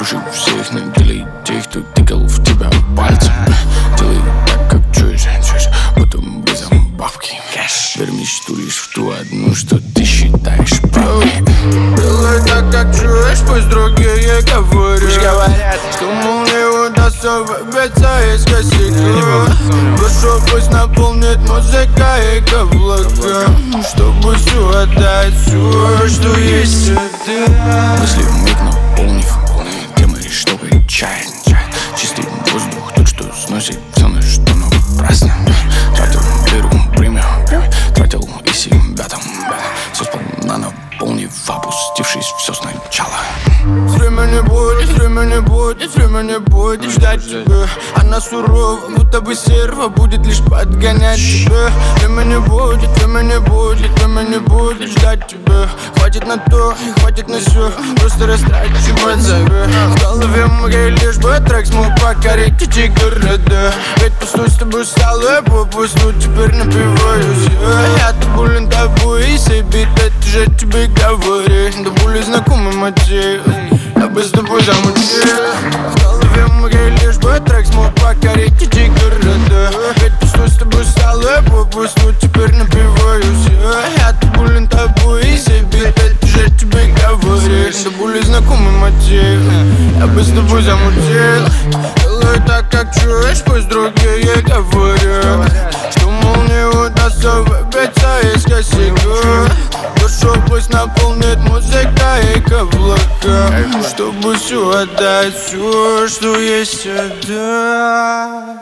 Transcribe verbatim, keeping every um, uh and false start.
Души всех наделей, тех, кто тыкал в тебя пальцем. Делай так, как чуешь, чуешь, потом без бабки. Верь мечту лишь в ту одну, что ты считаешь правой. Делай так, как чуешь, пусть другие говорят, что мол не удастся выбиться из косяка. Душу пусть наполнит музыка и каблука, чтобы все отдать, все, что есть сюда. Мысли вмиг наполнив темы, чтобы чаять. Чистый воздух, тот, что сносит все, на что напрасно. Тратил дыру, время, тратил и себя там. Все сполна наполнив, опустившись все сначала. Время не будет, время не будет, время не будет ждать тебя. Она сурова, будто бы серва, будет лишь подгонять тебя. Время не будет, время не будет, время не будет ждать тебя. Хватит на то, хватит на все, просто растрачивать себя. В голове моей лишь бы трек смог покорить эти города. Ведь пустой с тобой стал я попусту, теперь напиваюсь я. Я-то болен тобой и себе, это же тебе говори. Да более знакомый мотив, я бы с тобой замутил. В голове моей лишь бы трек смог покорить эти города. Ведь пустой с тобой стал я попусту, теперь напиваюсь я. Я-то болен тобой и себе, это же тебе говори. Да более знакомый мотив, я бы с тобой замутил. Делай так, как чуешь, пусть другие говорят, что мол не удастся выбиться из косяка. Душу пусть наполнит музыка и каблука, чтобы все отдать, все, что есть сюда.